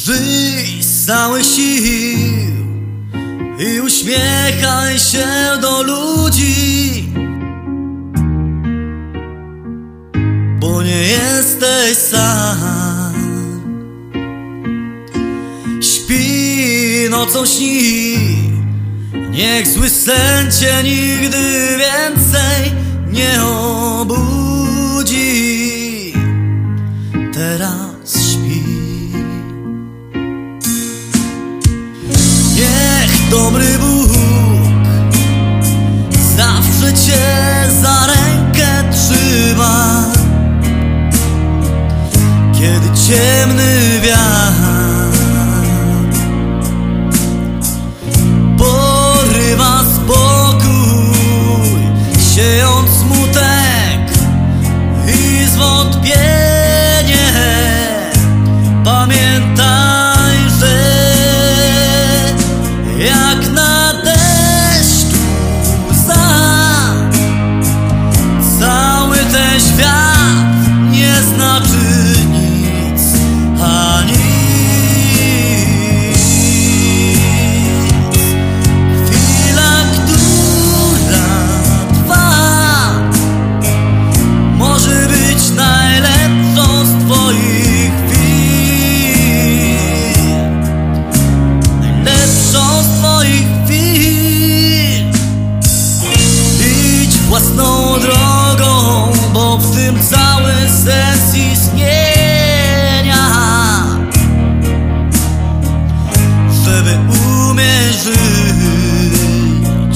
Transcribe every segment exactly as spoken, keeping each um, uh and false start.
Żyj z całych sił i uśmiechaj się do ludzi, bo nie jesteś sam. Śpi nocą, śni, niech zły sen cię nigdy więcej nie obudzi. Teraz śpi. Niech dobry Bóg zawsze cię za rękę trzyma, kiedy ciemny wiatr porywa spokój, siejąc smutek i zwątpienie. Pamiętaj, że jak na deszczu łza, cały ten świat nie znaczy nic, a nic. Chwila, która trwa, może być najlepszą z twoich chwil, najlepszą z twoich chwil. Idź własną drogą, bo w tym cały sens istnienia. Żeby umieć żyć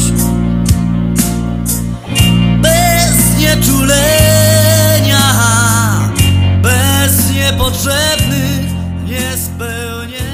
bez nieczulenia, bez niepotrzebnych niespełnień.